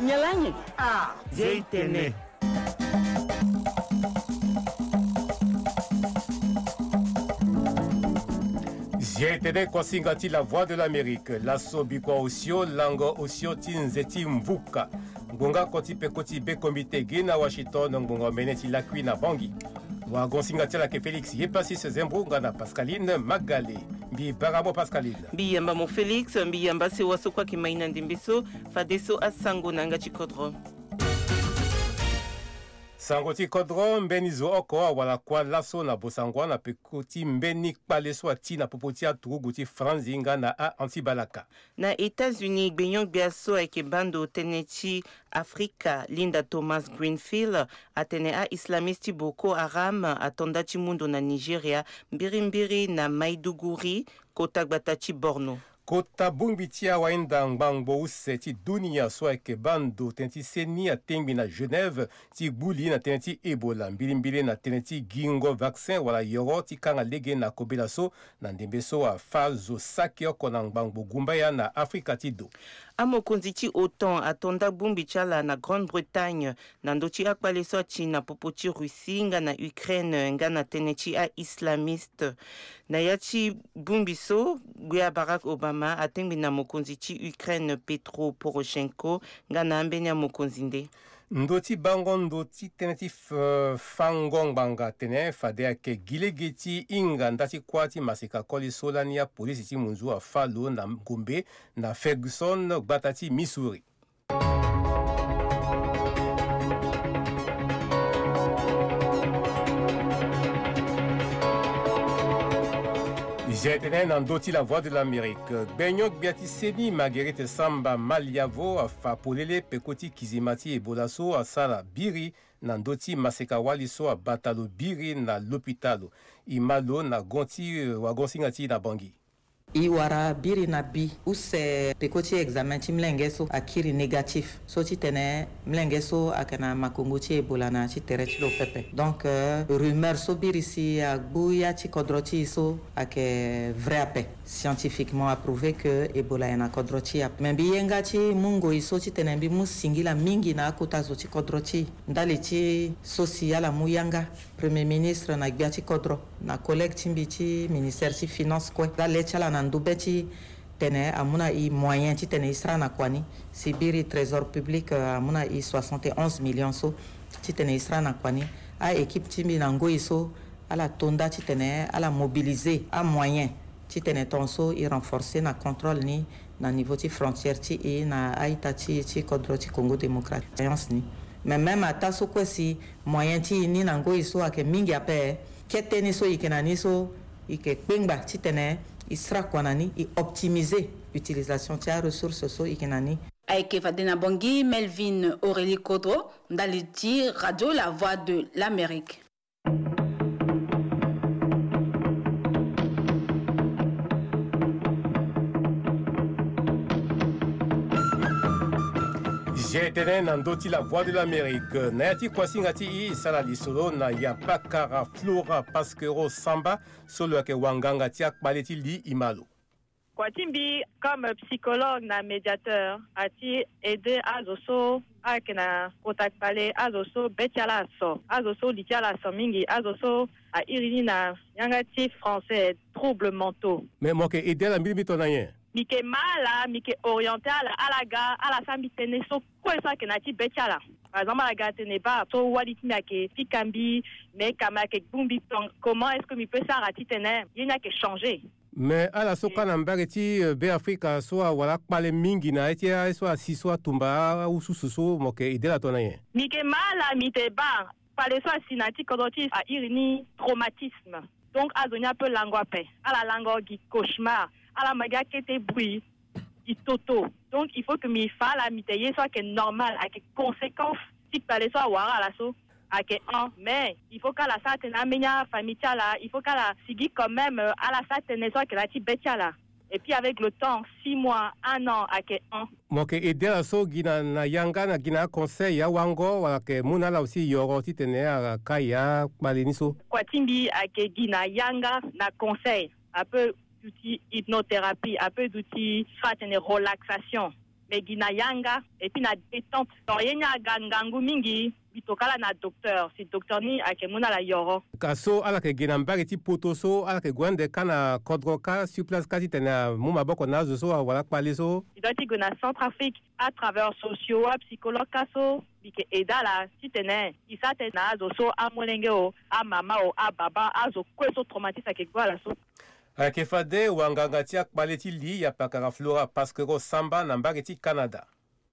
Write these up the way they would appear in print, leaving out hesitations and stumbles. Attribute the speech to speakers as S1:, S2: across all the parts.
S1: Nyalanyi.
S2: Zeitene. Zeitene Kwasingati, la voix de l'Amérique. Lasso bikwa osio, lango osio tinzeti mvuka. Ngonga koti pekoti be komite gena Washington, ngonga meneti lakwi na bangi. Wagon singatiala ke Félix yepasi se zembunga na Pascaline Magalé. Mbi baramo Pascaline.
S1: Mbi yamba mo Félix, mbi yamba se waso kwa kimaina ndimbiso, fadeso asango nanga chikodro.
S2: Sangoti kodro mbenizo oko wala kwa laso na bosangwa na pekoti mbeni kpaleso ati na popoti atuguti franzinga na a antibalaka.
S1: Na États-Unis gbenyong biaso eke bando tenechi Afrika Linda Thomas Greenfield atene a islamisti Boko Haram atondachi mundo na Nigeria mbirimbiri na Maiduguri kotagbatachi Borno.
S2: Kota bumbitia waenda ngbango use ti dunia so eke bando tenti seni atengbi na Genève ti buli na tenti Ebola mbilimbili na tenti gingo vaccin wala yoro ti kanga lege na kobela so na ndembeso a fazo saki oko na ngbango gumbaya na Afrika ti do.
S1: Amokonzi ti OTAN atonda bumbichala na Grande-Bretagne na ndochi akpaleso ti na popoti Russie nga na Ukraine nga na tenechi a islamiste na yachi bumbiso guya Barack Obama atengbi na mokonzi ti Ukraine Petro Poroshenko nga na ambenya mokonzi nde.
S2: Ndoti bango ndoti teneti fangong banga tene fadea ke gilegeti inga ndati kwati masika koli solani ya polisi ti munzu a falo na Gombe na Ferguson batati Missouri. Jetene nandoti la voix de l'Amérique. Benyok biati seni Marguerite Samba Maliavo fa polele pekoti kizimati ebolaso asala biri nandoti maseka waliso a batalo biri na l'hôpitalo. Imalo na gonti wagonsingati na bangi.
S3: Iwara biri na bi use pekoti examen ti mlengeso akiri négatif so ti tene mlengeso akena makongo ti ebola na ti tere ti lo pepe donc rumeur so biri si agbuya ti kodro ti so ake vrai ape scientifiquement approuvé que ebola ena kodro ti ape me mbi yenga ti mungo i so ti tene mbi mu singila mingi na akota zo ti kodro ti ndali ti so si ala mu yanga premier ministre na gbia ti kodro na collègue ti mbi ti ministère ti finance kue la le ti ala na ndubeti tene amuna i moyen ti tene isra na kwani sibiri trésor public amuna i 71 millions so ti tene isra na kwani a équipe ti mi na ngoi so ala tonda ti tene ala mobiliser a moyen ti tene ton so i renforcer na contrôle ni na niveau ti frontière ti e na aita ti kodro ti Congo démocratique ni mais même ata so kwesi moyen ti ni na ngoi so ake mingi ape keteni so ikenani so ike kpengba ti tene isra kwanani et optimiser l'utilisation de ressources so ikinani.
S4: Aike Fadena Bongi, Melvin Aurélie Kodro, Daliti Radio La Voix de l'Amérique.
S2: Jetene nandoti la voix de l'Amérique. Nayati kwasingati i sala lisolo na yapakara Flora Paskero Samba solo ake wanganga ti akbaleti li imalo.
S5: Kwatimbi comme psychologue na médiateur ati aider azoso akena contact pale azoso betiala so azoso litiala so mingi azoso a irini na yangati français troubles mentaux.
S2: Mais moke aider la mbi to na yen.
S5: Mike mala, mike orienté à la famille tene so quoi ça que nati betiala. Par exemple, la gâte n'est pas so walitmi ake fikambi mais kama ke bumbi comment est-ce que mi peut ça rati tene il n'y a que changer.
S2: Mais ala so kana mbageti be Afrika so wala kpale mingi na eti so asiso tumba ususu so moke idela to na yen.
S5: Mike mala mite ba pale so sinati kodoti a irini traumatisme. Donc azonia peu langua pe. Ala langua gi cauchemar. Ala maga kete bruit di toto. Donc il faut que mi fa la miteye soit que normal avec conséquences si pale so wara la so avec un mais il faut qu'à la sa tena menya famille là, il faut qu'à la sigi quand même à la sa tena soit que la ti betia là. Et puis avec le temps, 6 mois, 1 an, avec un.
S2: Moke idea so gina na yanga na gina conseil ya wango wala ke muna la aussi yoro ti tene a kaya malini so.
S5: Kwatimbi avec gina yanga na conseil, un peu d'outils hypnothérapie, un peu d'outils relaxation. mais gina yanga et puis na détente yenya gangangu mingi bitokala na docteur si docteur ni akemuna la yoro
S2: kaso ala ke gina mbagi ti potoso ala ke gwande kana kodroka sur place kasi tena muma boko nazo so wala kwali so
S5: idoti gona Centrafrique à travers sociaux psychologue kaso bike edala si tene isate nazo so amolenge o a mama o a baba azo kweso traumatisme ke gwala so
S2: Kefade wanganga ti akpale ti li ya pakara Flora Paskero Samba na mbagi ti Canada.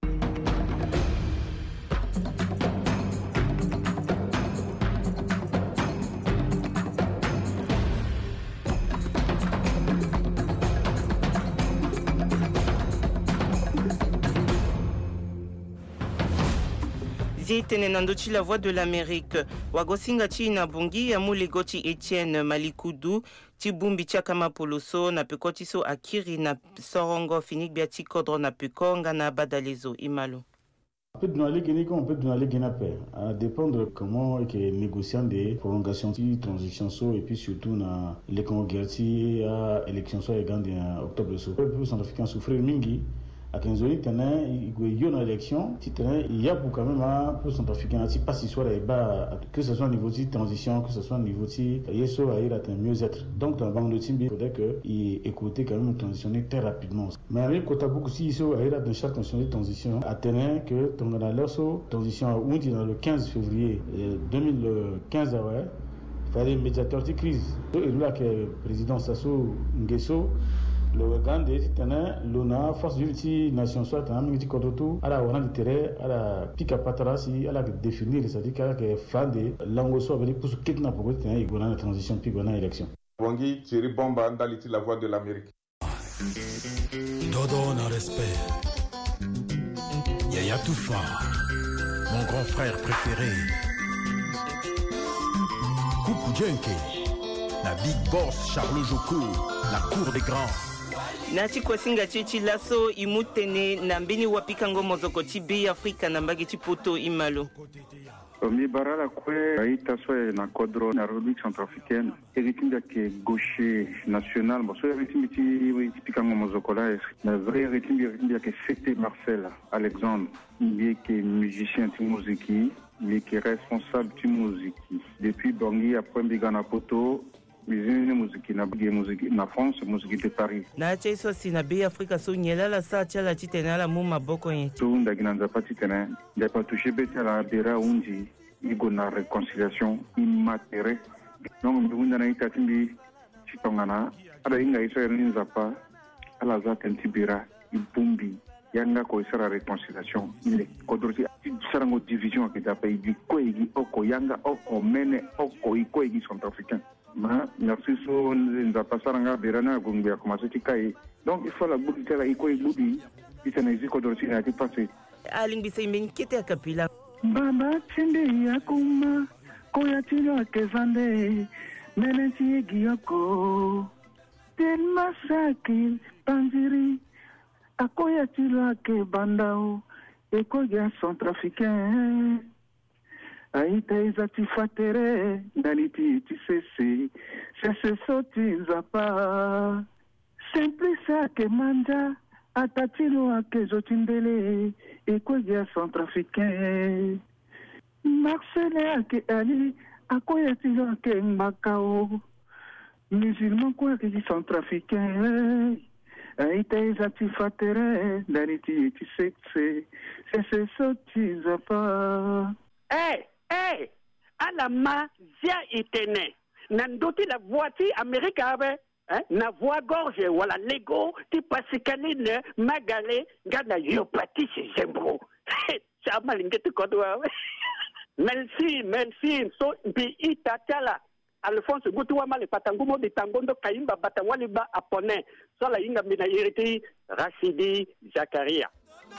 S1: Tene nandochi la voix de l'Amérique. Wagosinga chi na bungi ya mulegoti Etienne Malikudu, Tibumbi Chakama Poloso, na pekoti so akiri na sorongo finik biati kodro na pekonga na badalezo imalo.
S6: On peut donner on peut donner à dépendre comment les négociants des prolongations de transition et puis surtout dans les congrès à élection so en octobre so. Le peuple centrafricain souffrir mingi. À 15 ans, il y a une élection, il y a quand même un peu centrafricain, pas si soit que ce soit au niveau de transition, que ce soit au niveau de Yeso, il a mieux-être. Donc, dans le banc de team, il faudrait qu'il écoute quand même transitionner très rapidement. Mais avec Kotabou, si Yeso, il a dans chaque transition, atteint que dans la transition, dans le 15 février 2015, il fallait médiateur de crise. Et là, que le président Sassou Nguesso, le grand détenu, l'ona force d'unité nation soit un petit codoto à la on a intérêt à la pique à patarasi à la définir c'est-à-dire que fan de langue soit venir pour ce qui n'a pas été il y a une transition puis il y a une élection.
S7: Wangi Thierry Bomba Ndaliti la voix de l'Amérique.
S8: Dodo na respect. Yaya Toufa, mon grand frère préféré. Coucou Djenke, la Big Boss Charles Joko, la cour des grands.
S1: Nati kwasinga chichi laso imutene na mbini wapikango mozoko tibi Afrika na mbagi poto imalo.
S9: Mi barala kwe aita soe na kodro na République centrafricaine. Eritinga ke gaucher national. Bon, soe eritimbi ti pikango mozoko la na vrai eritimbi ke Fete Marcel Alexandre. Il est que musicien ti muziki, il est que responsable ti muziki. Depuis Bangui après Bigana Poto. Musique na France, musique de Paris.
S1: Na cheso sina bi Afrika so nyela la sa chala titena la muma boko yin.
S9: So unda ginanza patitena, ya pa toucher beta la bera undi, igo na réconciliation immatérée. Donc unda na itatimbi chitongana, ala inga iso erinza pa, ala za tentibira, ibumbi, yanga ko isara réconciliation. Ile kodrosi sarango division akita pa ibi ko igi oko yanga oko mene oko iko igi centrafricain. Merci so nza pasaranga berana gungia commencé tikai donc il faut la boucle tela iko ilubi itana ziko dorsi na ti passé
S1: aling bisa imeni kete akapila
S9: baba tsende yakuma ko ya tilo kezande mene ti giyoko tel masaki panziri akoya tilo ke bandao eko ya centrafricain Aïta izati fatere, daliti tisese, sese soti nzapa. Simplice ake manja, atatilo ake zotindele, ekwege centrafricain. Marcele ake ali, akoyatilo ake mbakao. Musulman kwa ake centrafricain. Aïta izati fatere, daliti tisese, sese soti nzapa.
S10: Hey, à la mazia itene. Nandoti la voiture américaine, na voix gorge, voilà, Lego, ti pasikaline, magale, gana yopati, c'est zembro. Ça m'a l'ingété kodwa. Merci, so, bi itatala. Alphonse Goutuama le patangumo de tangondo kaimba batawali ba apone. So la inga mina iriti, Rachidi Zakaria.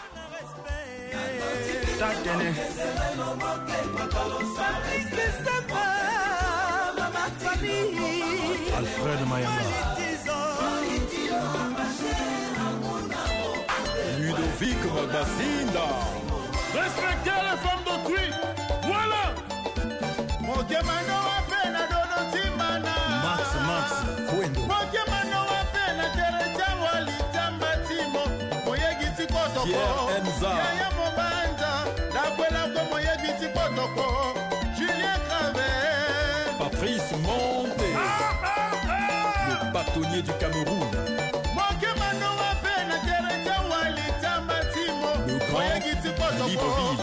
S8: Alfred Mayanga, Ludovic Magasinda.
S11: Respectez les femmes d'autrui. Voilà.
S8: Max Kwendo.
S11: Pierre
S8: braconnier du Cameroun. Le grand Libreville.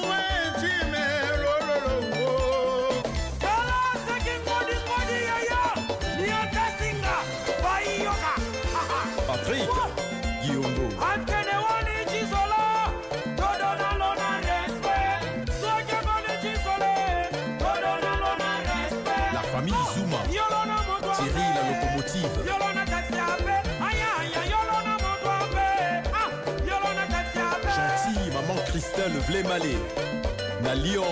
S8: Patrick Guillaume. La famille Zuma. Thierry la locomotive. Gentil maman Christelle Vlémalé. Na Lyon.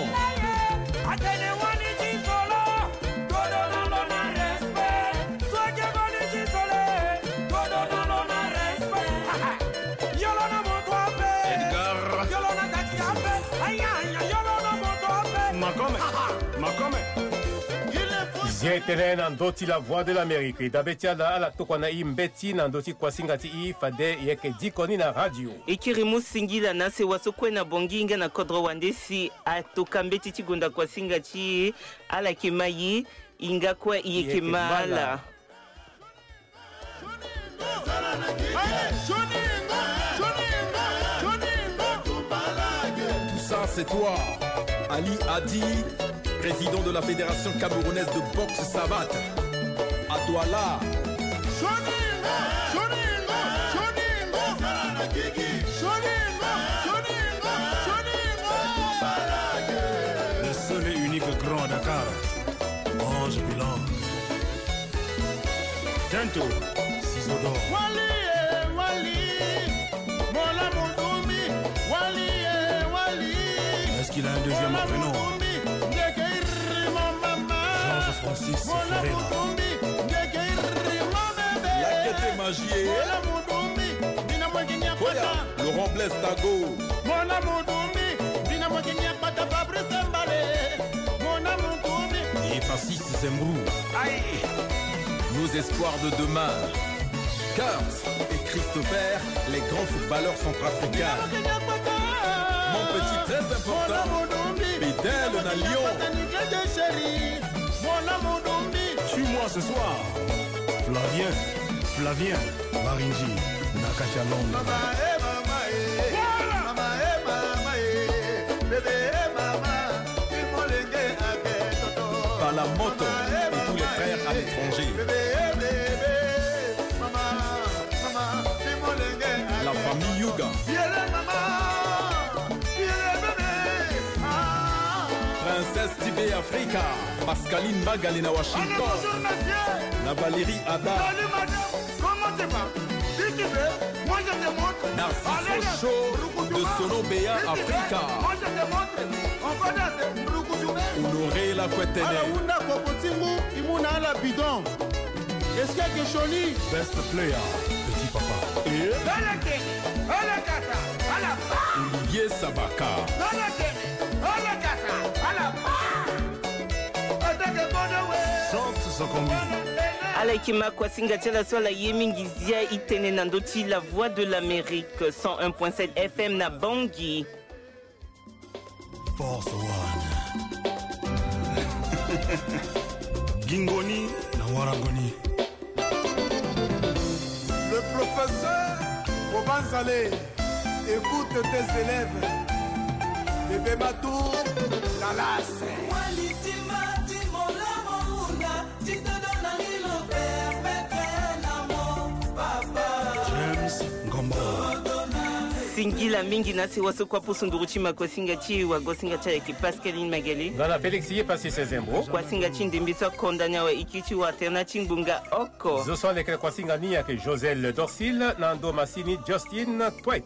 S2: Zietene nandoti la voix de l'Amérique. Dabetia la ala tokwana imbeti nandoti kwa singati I fade yeke dikoni na radio.
S1: Ikirimu singila na se wasokwe na bonginga na kodro wandesi atokambeti tigunda kwa singati ala kemayi inga kwa iye mala.
S8: Tout ça c'est toi, Ali Hadi, président de la Fédération camerounaise de boxe savate. À Douala.
S11: Le seul et unique grand Dakar. Ange Bilan. Tento. Ciseaux d'or. Est-ce qu'il a un deuxième prénom? Francis Ferreira.
S8: La quête est magie. Laurent Blaise Tago.
S11: Et Passis Zembrou.
S8: Nos espoirs de demain. Kurt et Christopher, les grands footballeurs centrafricains. Mon petit très important. Fidèle na Lyon.
S11: Suis-moi ce soir. Flavien, Marinji, Nakacha Long.
S8: Par la moto et tous les frères à l'étranger. La famille Yuga. Princesse Tibé Africa. Pascaline Magalina Washington. La Valérie Ada.
S12: Comment tu vas? Si tu veux, moi je te montre.
S8: Narciso Show de Sono Béa Africa.
S12: Moi je te montre. On va danser.
S8: Honoré la Kwetene.
S12: Ala unda kokotingu imuna ala bidon. Est-ce qu'il y a quelque chose?
S11: Best player, petit papa.
S12: Et
S8: Olivier Sabaka.
S11: Chante ce combi.
S1: Alaikima kwa singatela swala yemingizia itene nandoti la voix de l'Amérique 101.7 FM na Bangui.
S11: Force One. Gingoni na Warangoni.
S12: le professeur Obanzale, écoute tes élèves. Bébé Matou, Dallas.
S11: James Ngombo.
S1: Singila mingi nasi wasu kwa pusunduruchi makosinga chi wagosinga cha yaki Pascaline Magali.
S2: Dans Félix passé ses embros.
S1: Kwa singa chi ndimbisa kondanya wa ikichi wa terna chimbunga oko.
S2: Zo sont les kwa singa ni yake Josel Dorsil, Nando Massini, Justin Twait.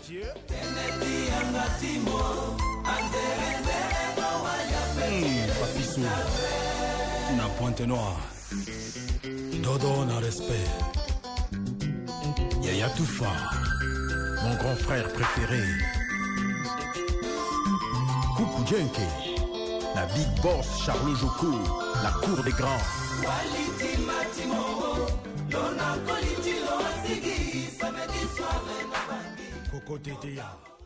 S11: Papissou. Na Pointe Noire. Dodo na respect. Yaya Toufa. Mon grand frère préféré.
S8: Coucou Djenke. La Big Boss Charles Joko. La cour des grands.
S11: Coco Tetea.